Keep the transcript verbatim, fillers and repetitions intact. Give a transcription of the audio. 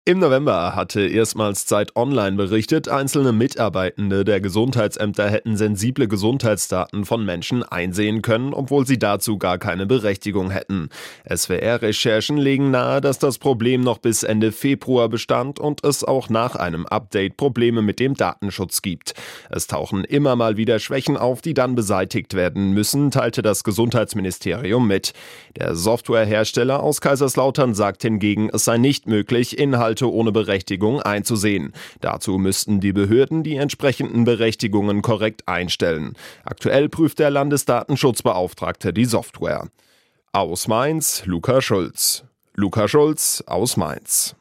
Im November hatte erstmals Zeit Online berichtet, einzelne Mitarbeitende der Gesundheitsämter hätten sensible Gesundheitsdaten von Menschen einsehen können, obwohl sie dazu gar keine Berechtigung hätten. S W R-Recherchen legen nahe, dass das Problem noch bis Ende Februar bestand und es auch nach einem Update Probleme mit dem Datenschutz gibt. Es tauchen immer mal wieder Schwächen auf, die dann beseitigt werden müssen, teilte das Gesundheitsministerium mit. Der Softwarehersteller aus Kaiserslautern sagt hingegen, es sei nicht möglich, Inhalte ohne Berechtigung einzusehen. Dazu müssten die Behörden die entsprechenden Berechtigungen korrekt einstellen. Aktuell prüft der Landesdatenschutzbeauftragte die Software. Aus Mainz, Luca Schulz. Luca Schulz aus Mainz.